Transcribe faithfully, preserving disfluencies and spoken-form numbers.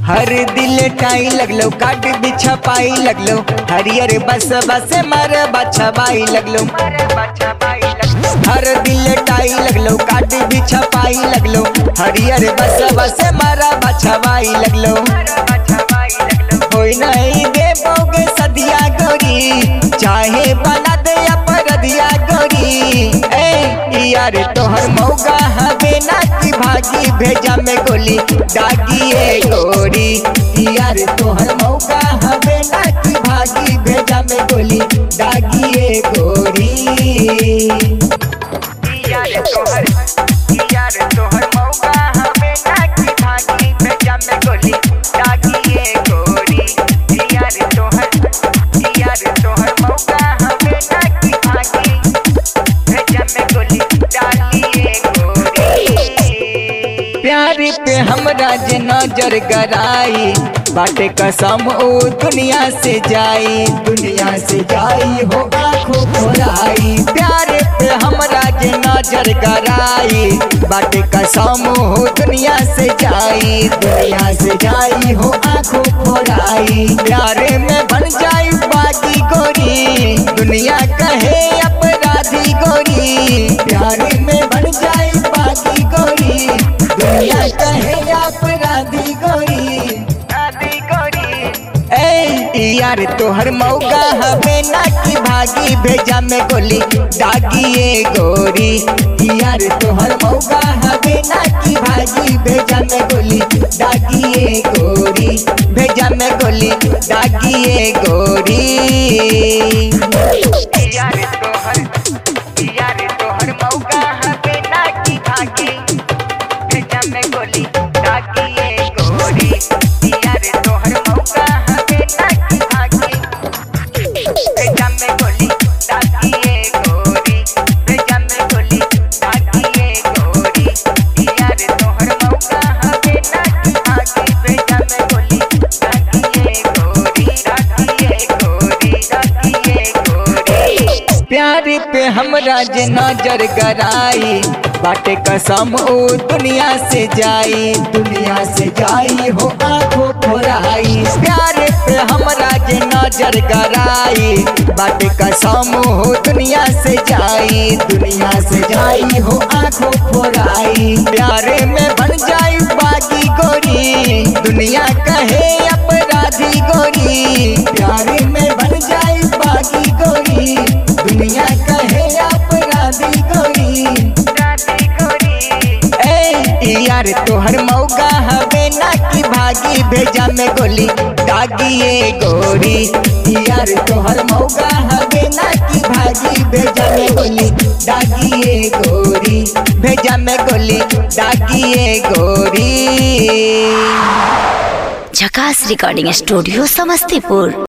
हर दिल टाई लगलो काट बिछा पाई लगलो हरियर बस बस मर बछा बाई लगलो हर दिल टाई लगलो काट बिछा पाई लगलो हरियर बस बस मर बछा बाई लगलो होई नहीं देबोगे सदिया गोरी चाहे बना दे अपरदिया गोरी ए यार तोहर मौका हवे ना की भागी भेजा में गोली दागी ए गोरी यार तोहर मौका हवे ना की भागी भेजा में गोली दागी ए गोरी यार तोहर यार तोहर मौका हवे ना की भागी भेजा में गोली दागी ए गोरी यार तोहर यार तोहर मौका हवे ना की भागी भेजा में गोली दागी ए गोरी प्यार पे हमरा जे नजर गराई बाटे कसम ओ दुनिया से जाई दुनिया से जाई हो आँखों खोलाई प्यार पे हमरा जे नजर गराई बाटे कसम हो दुनिया से जाई दुनिया से जाई हो आँखों खोलाई प्यारे में बन जाई बागी गोरी दुनिया कहे अपराधी गोरी प्यारे में बन जाई बागी गोरी दुनिया कहे अपराधी गोरी यार तोहर मौका हवे ना की भागी भेजा में गोली दागी ए गोरी यार तोहर मौका हवे ना की भागी भेजा में गोली दागी ए गोरी भेजा में गोली दागी ए गोरी यार तोहर यार तोहर मौका हवे ना की भागी भेजा में गोली दागी ए गोरी यार तोहर मौका हवे ना की भागी भेजा में गोली दागी ए गोरी भेजा में गोली दागी ए गोरी यार तोहर मौका हवे ना की भागी भेजा में गोली दागी ए गोरी दागी ए गोरी दागी ए गोरी प्यार पे हमरा जे नजर गराई बाटे कसम ओ दुनिया से जाई दुनिया से जाई हो आँखों खोलाई प्यार पे हमरा जे नजर गराई बाटे कसम हो दुनिया से जाई दुनिया से जाई हो आँखों खोलाई प्यारे में बन जाई बागी गोरी दुनिया कहे अपराधी गोरी प्यारे में बन जाई बागी गोरी दुनिया कहे अपराधी गोरी यार तोहर मौका हवे ना की भागी भेजा में गोली दागी ए गोरी यार तोहर मौका हवे ना की भागी भेजा में गोली दागी ए गोरी भेजा में गोली दागी ए गोरी। झकास रिकॉर्डिंग स्टूडियो समस्तीपुर।